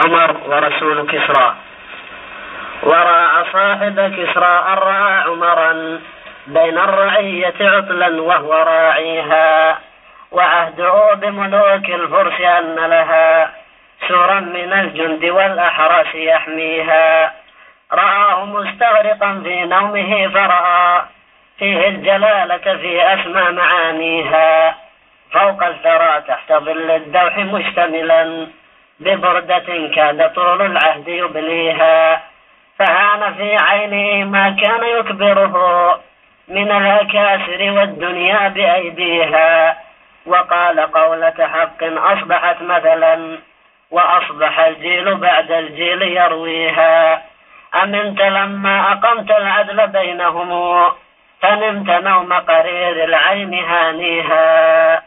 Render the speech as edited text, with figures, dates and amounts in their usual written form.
عمر ورسول كسرى. وراى صاحب كسرى أن رأى عمرا بين الرعية عطلا وهو راعيها، وعهده بملوك الفرس أن لها سورا من الجند والأحرس يحميها. رآه مستغرقا في نومه فرأى فيه الجلالة في أسمى معانيها، فوق الثرى تحت ظل الدوح مشتملا ببردة كاد طول العهد يبليها. فهان في عينه ما كان يكبره من الأكاسر والدنيا بأيديها، وقال قولة حق أصبحت مثلا وأصبح الجيل بعد الجيل يرويها. أمنت لما أقمت العدل بينهم فنمت نوم قرير العين هانيها.